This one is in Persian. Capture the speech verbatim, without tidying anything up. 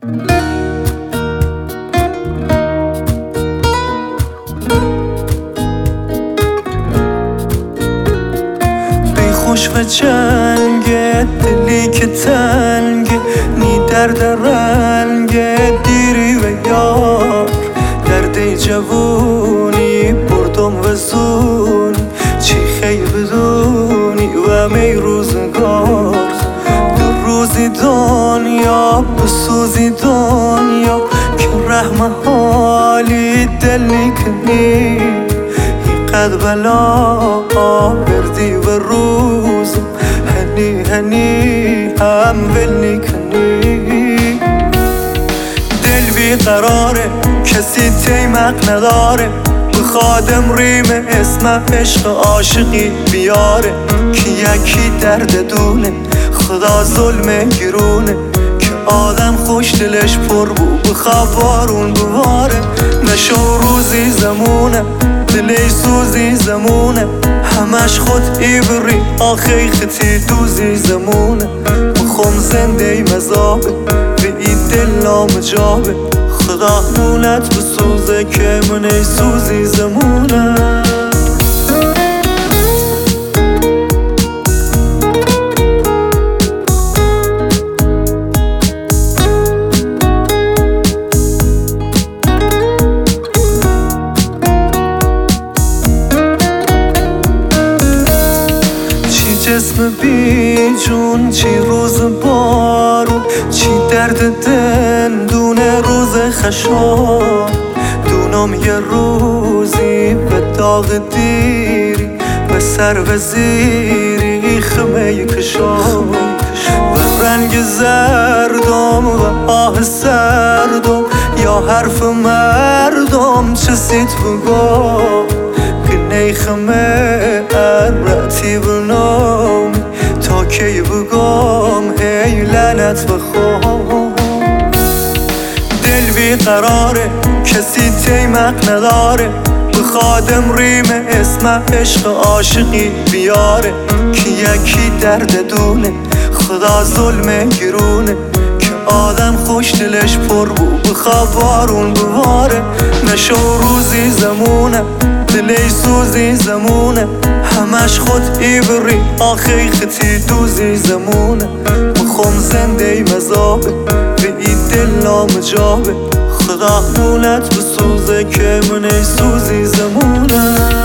بی خوش و جنگه دلی که تنگه نی درد رنگه دیری و یار درد جوونی بردم و زونی چی خی بدونی و می روزگار دو روزی دنیا بسوزی دنیا که رحم حالی دل نکنی قد بلا بردی و روزم هنی هنی هم ول نکنی دل بی قراره کسی تیمق نداره بخوادم ریم اسم عشق عاشقی بیاره که یکی درد دونه خدا ظلم گرونه که آدم خوش دلش پر بود بخواب بارون بواره نشو روزی زمونه دلی سوزی زمونه همش خود ایبری آخی خطی دوزی زمونه بخوم زنده ای مذابه به ای دل نامجابه خدا نونت بسوزه که من ای سوزی زمونه جسم بی جون چی روز بارون چی درد دندونه روز خشام دونم یه روزی به داغ دیری به سر وزیری خمه کشام و رنگ زردم و آه سردم یا حرف مردم چه سیت بگم که نیخمه ارتی بنام تا کی بگم ای لعنت بخوام دل بی قراره کسی تیمق نداره بخوادم ریم اسم عشق عاشقی بیاره که یکی درد دونه خدا ظلم گرونه که آدم خوش دلش پر بود بخواب بارون بواره نشو روزی زمونه دلی سوزی زمونه همش خود ایبری آخی خطی دوزی زمونه بخوم زنده ای مذابه به ای دل نامجابه خدا نونت بسوزه که من ای سوزی زمونه